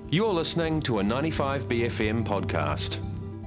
You're listening to a 95BFM podcast.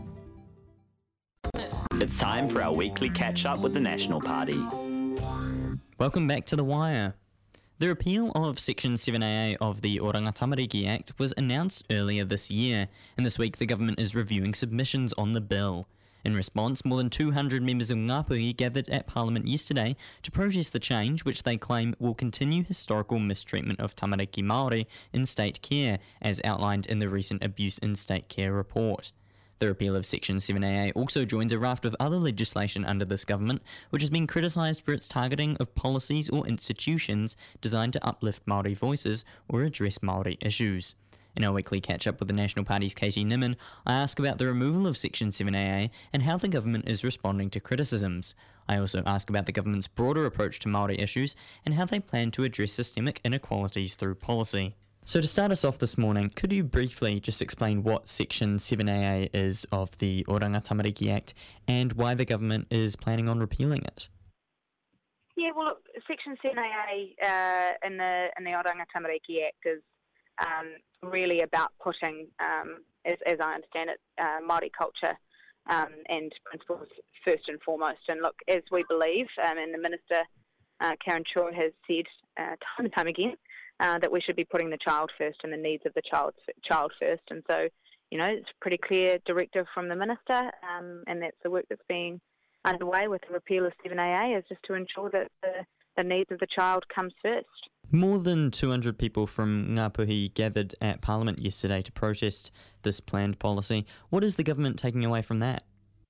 It's time for our weekly catch-up with the National Party. Welcome back to The Wire. The repeal of Section 7AA of the Oranga Tamariki Act was announced earlier this year, and this week the government is reviewing submissions on the bill. In response, more than 200 members of Ngāpuhi gathered at Parliament yesterday to protest the change, which they claim will continue historical mistreatment of tamariki Māori in state care, as outlined in the recent Abuse in State Care report. The repeal of Section 7AA also joins a raft of other legislation under this government, which has been criticised for its targeting of policies or institutions designed to uplift Māori voices or address Māori issues. In our weekly catch-up with the National Party's Katie Niman, I ask about the removal of Section 7AA and how the government is responding to criticisms. I also ask about the government's broader approach to Māori issues and how they plan to address systemic inequalities through policy. So to start us off this morning, could you briefly just explain what Section 7AA is of the Oranga Tamariki Act and why the government is planning on repealing it? Yeah, well, look, Section 7AA in the Oranga Tamariki Act is really about putting, as I understand it, Māori culture and principles first and foremost. And look, as we believe, and the Minister, Karen Choi, has said time and time again, that we should be putting the child first and the needs of the child first. And so, it's a pretty clear directive from the Minister, and that's the work that's being underway with the repeal of 7AA, is just to ensure that the needs of the child comes first. More than 200 people from Ngāpuhi gathered at Parliament yesterday to protest this planned policy. What is the government taking away from that?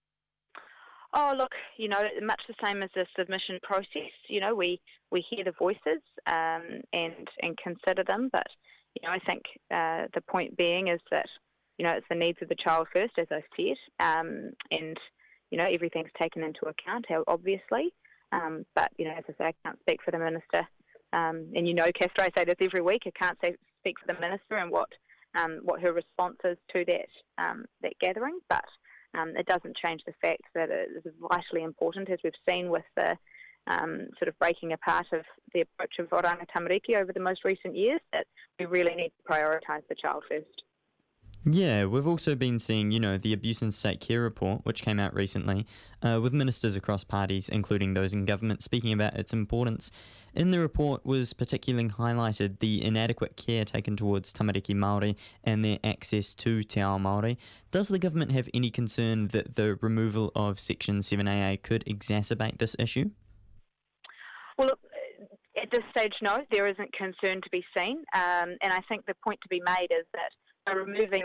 Oh, look, much the same as the submission process. We hear the voices and consider them, but, I think the point being is that, it's the needs of the child first, as I said, and, everything's taken into account, obviously. But, as I say, I can't speak for the Minister. And Castor, I say this every week, I can't speak for the Minister and what her response is to that gathering, but it doesn't change the fact that it is vitally important, as we've seen with the sort of breaking apart of the approach of Oranga Tamariki over the most recent years, that we really need to prioritise the child first. Yeah, we've also been seeing, the Abuse in State Care report, which came out recently, with ministers across parties, including those in government, speaking about its importance. In the report was particularly highlighted the inadequate care taken towards tamariki Māori and their access to te ao Māori. Does the government have any concern that the removal of Section 7AA could exacerbate this issue? Well, look, at this stage, no, there isn't concern to be seen. And I think the point to be made is that by removing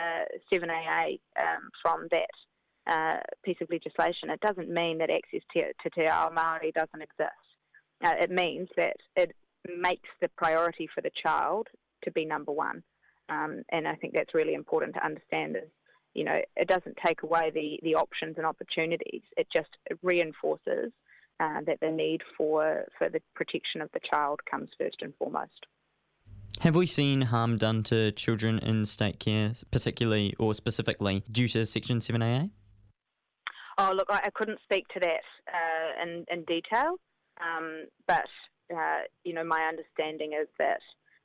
7AA from that piece of legislation, it doesn't mean that access to te ao Māori doesn't exist. It means that it makes the priority for the child to be number one. And I think that's really important to understand is, it doesn't take away the options and opportunities. It just reinforces that the need for the protection of the child comes first and foremost. Have we seen harm done to children in state care, particularly or specifically due to Section 7AA? Oh, look, I couldn't speak to that in detail, but, my understanding is that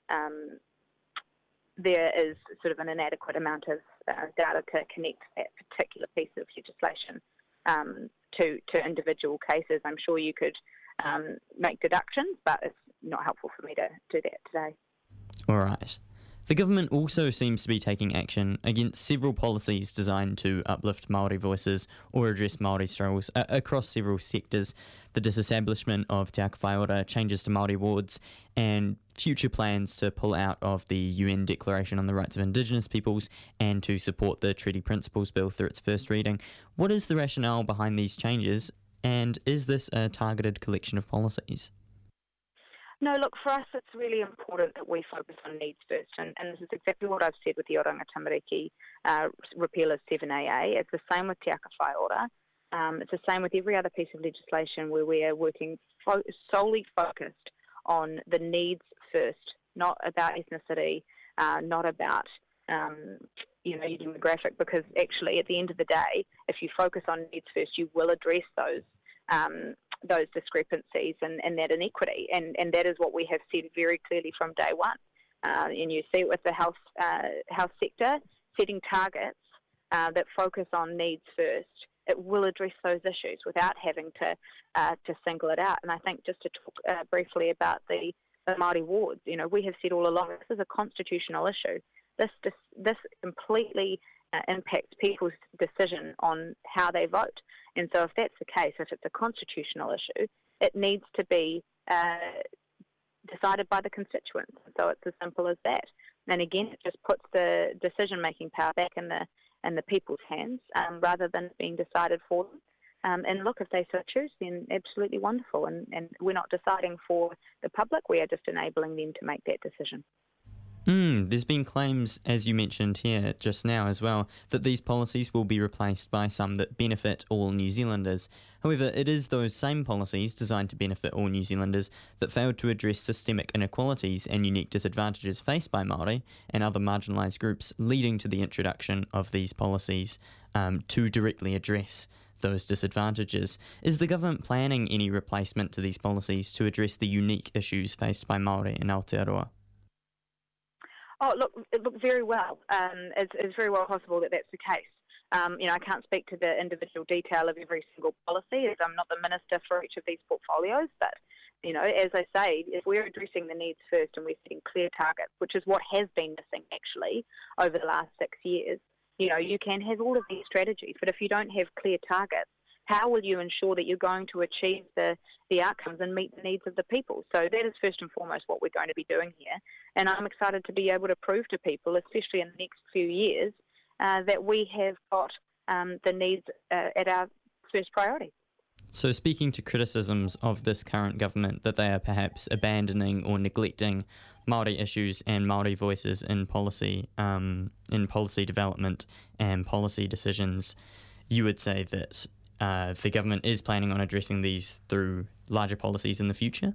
there is sort of an inadequate amount of data to connect that particular piece of legislation to individual cases. I'm sure you could make deductions, but it's not helpful for me to do that today. All right. The government also seems to be taking action against several policies designed to uplift Māori voices or address Māori struggles across several sectors. The disestablishment of Te Aka Whaiora, changes to Māori wards, and future plans to pull out of the UN Declaration on the Rights of Indigenous Peoples and to support the Treaty Principles Bill through its first reading. What is the rationale behind these changes, and is this a targeted collection of policies? No, look, for us it's really important that we focus on needs first, and this is exactly what I've said with the Oranga Tamariki repeal of 7AA. It's the same with Te Aka Whaiora. It's the same with every other piece of legislation where we are working solely focused on the needs first, not about ethnicity, not about your demographic, because actually at the end of the day, if you focus on needs first, you will address those discrepancies and that inequity, and that is what we have said very clearly from day one. and you see it with the health sector, setting targets that focus on needs first, it will address those issues without having to single it out. And I think just to talk briefly about the Māori wards, we have said all along this is a constitutional issue. This completely impacts people's decision on how they vote. And so if that's the case, if it's a constitutional issue, it needs to be decided by the constituents. So it's as simple as that. And again, it just puts the decision-making power back in the people's hands rather than being decided for them. And look, if they so choose, then absolutely wonderful. And we're not deciding for the public, we are just enabling them to make that decision. There's been claims, as you mentioned here just now as well, that these policies will be replaced by some that benefit all New Zealanders. However, it is those same policies designed to benefit all New Zealanders that failed to address systemic inequalities and unique disadvantages faced by Māori and other marginalised groups, leading to the introduction of these policies to directly address those disadvantages. Is the government planning any replacement to these policies to address the unique issues faced by Māori in Aotearoa? Oh, look, it looked very well. It's very well possible that that's the case. I can't speak to the individual detail of every single policy, as I'm not the minister for each of these portfolios. But, as I say, if we're addressing the needs first and we're setting clear targets, which is what has been missing, actually, over the last 6 years, you can have all of these strategies, but if you don't have clear targets, how will you ensure that you're going to achieve the outcomes and meet the needs of the people? So that is first and foremost what we're going to be doing here. And I'm excited to be able to prove to people, especially in the next few years, that we have got the needs at our first priority. So speaking to criticisms of this current government that they are perhaps abandoning or neglecting Māori issues and Māori voices in policy development and policy decisions, you would say that the government is planning on addressing these through larger policies in the future?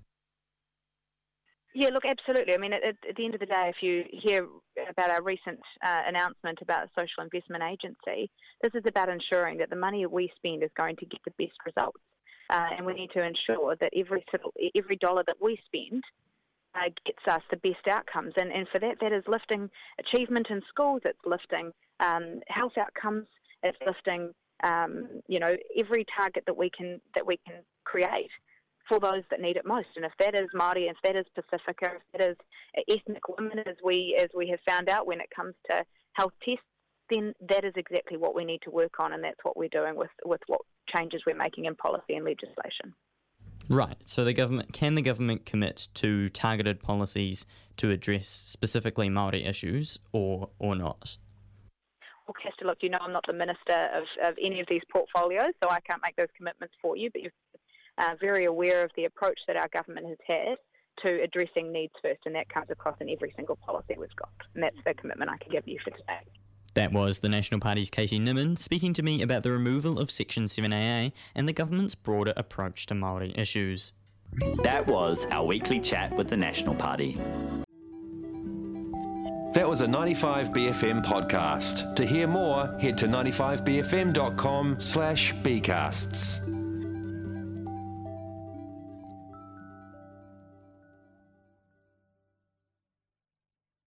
Yeah, look, absolutely. I mean, at the end of the day, if you hear about our recent announcement about a social investment agency, this is about ensuring that the money that we spend is going to get the best results. And we need to ensure that every dollar that we spend gets us the best outcomes. And for that is lifting achievement in schools, it's lifting health outcomes, it's lifting every target that we can create for those that need it most. And if that is Māori, if that is Pacifica, if that is ethnic women, as we have found out when it comes to health tests, then that is exactly what we need to work on, and that's what we're doing with what changes we're making in policy and legislation. Right. So can the government commit to targeted policies to address specifically Māori issues or not? Well, Castor, look, I'm not the minister of any of these portfolios, so I can't make those commitments for you, but you're very aware of the approach that our government has had to addressing needs first, and that comes across in every single policy we've got, and that's the commitment I can give you for today. That was the National Party's Katie Nimmin speaking to me about the removal of Section 7AA and the government's broader approach to Māori issues. That was our weekly chat with the National Party. That was a 95BFM podcast. To hear more, head to 95bfm.com/bcasts.